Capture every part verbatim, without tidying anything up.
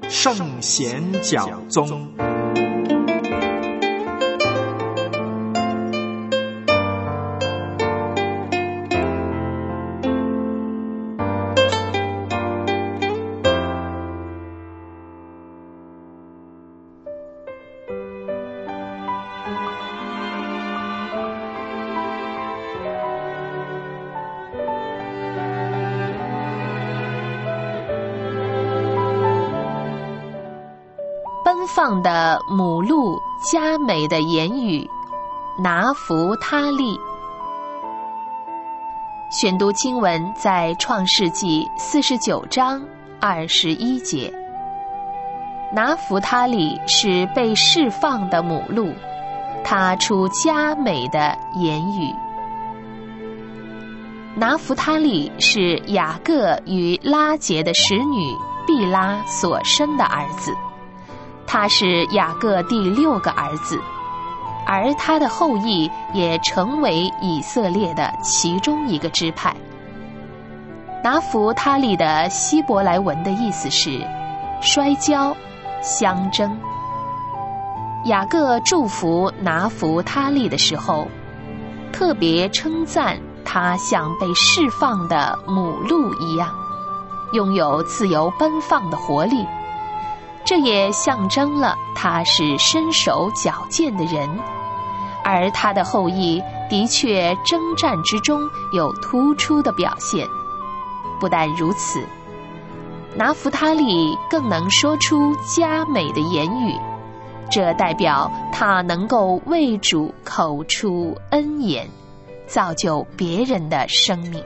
圣贤讲宗。 奔放的母鹿，佳美的言语，拿弗他利。选读经文在创世纪四十九章二十一节。拿弗他利是被释放的母鹿，它出佳美的言语。拿弗他利是雅各与拉结的使女毕拉所生的儿子，他是雅各第六个儿子，而他的后裔也成为以色列的其中一个支派。拿弗他利的希伯来文的意思是摔跤、相争。雅各祝福拿弗他利的时候，特别称赞他像被释放的母鹿一样，拥有自由奔放的活力。这也象征了他是身手矫健的人，而他的后裔的确征战之中有突出的表现。不但如此，拿弗他利更能说出佳美的言语，这代表他能够为主口出恩言，造就别人的生命。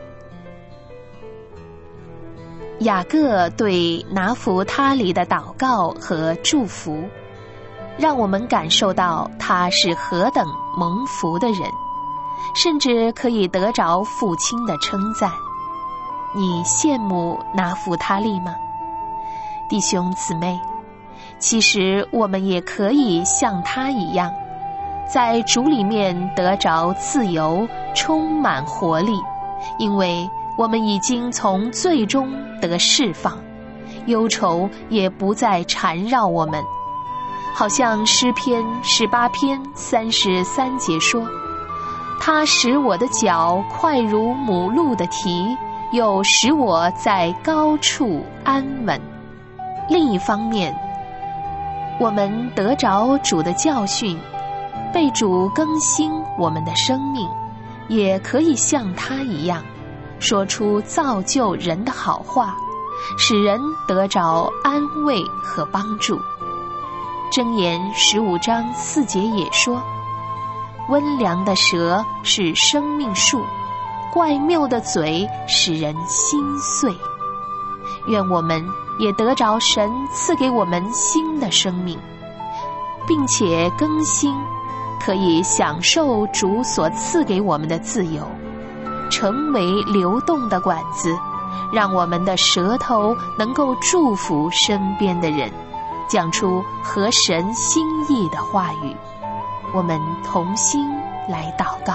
雅各对拿弗他利的祷告和祝福，让我们感受到他是何等蒙福的人，甚至可以得着父亲的称赞。你羡慕拿弗他利吗？弟兄姊妹，其实我们也可以像他一样，在主里面得着自由，充满活力，因为我们已经从罪中得释放，忧愁也不再缠绕我们。好像诗篇十八篇三十三节说，他使我的脚快如母鹿的蹄，又使我在高处安稳。另一方面，我们得着主的教训，被主更新我们的生命，也可以像他一样说出造就人的好话，使人得着安慰和帮助。箴言十五章四节也说，温良的舌是生命树，怪谬的嘴使人心碎。愿我们也得着神赐给我们新的生命，并且更新，可以享受主所赐给我们的自由，成为流动的管子，让我们的舌头能够祝福身边的人，讲出合神心意的话语。我们同心来祷告。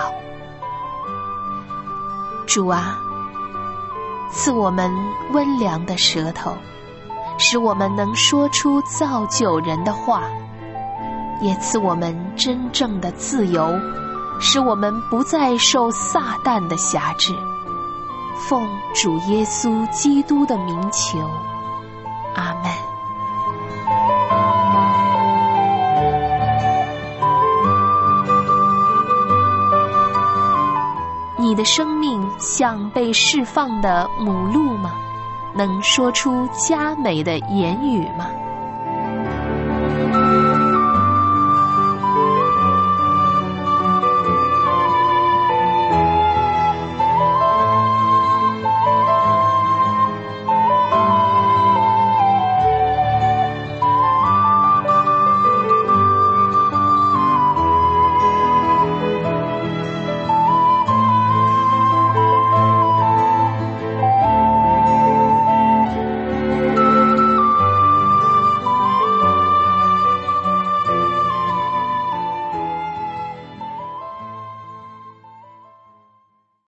主啊，赐我们温良的舌头，使我们能说出造就人的话，也赐我们真正的自由，使我们不再受撒旦的辖制。奉主耶稣基督的名求，阿们。你的生命像被释放的母鹿吗？能说出佳美的言语吗？